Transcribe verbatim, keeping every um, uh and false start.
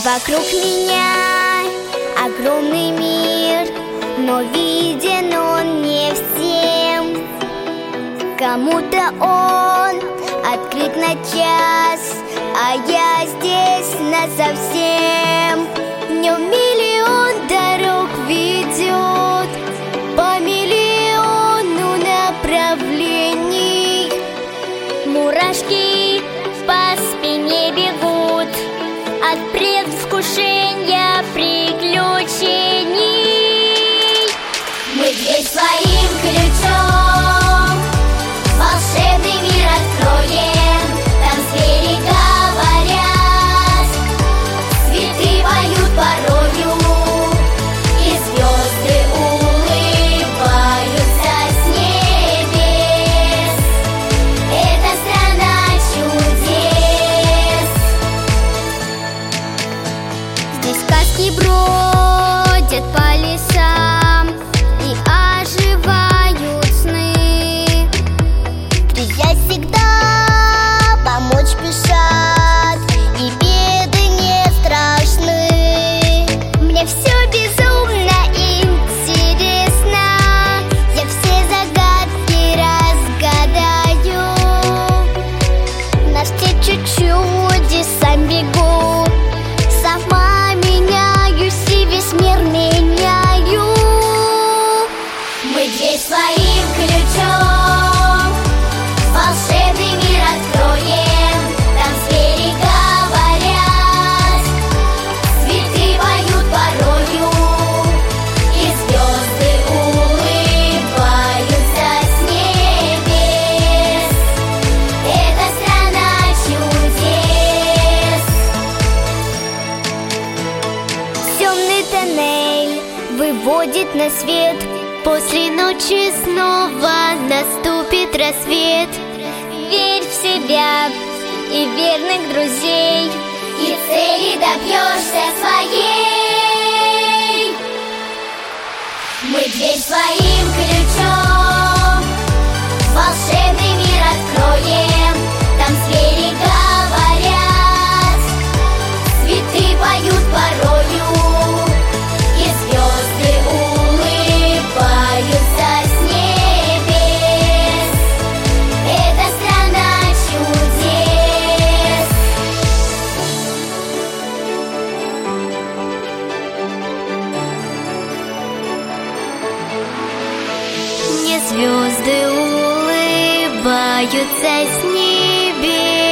Вокруг меня огромный мир, но виден он не всем. Кому-то он открыт на час, а я здесь насовсем. В нем миллион дорог ведет по миллиону направлений. Мурашки по спине бегут от предвкушения приключений. Мы дверь своим ключом волшебный мир откроем. Там звери говорят, цветы поют порою, и звезды улыбаются с небес. Это страна чудес. Здесь сказки бродят по лесам и оживают сны. Друзья всегда помочь спешат, и беды не страшны. Мне все безумно интересно, я все загадки разгадаю. Навстречу чудесам бегу, сама меняюсь и весь мир меняю. Мы дверь своим ключом волшебный мир откроем. Там звери говорят, цветы поют порою, и звезды улыбаются с небес. Это страна чудес. Темный тоннель выводит на свет. После ночи снова наступит рассвет. Верь в себя и верных друзей, и цели добьешься своей. Мы дверь своим ключом волшебный мир откроем. Там звери говорят, цветы поют порою, и звезды улыбаются с небес. Это страна чудес. Мне звезды улыбаются с небес.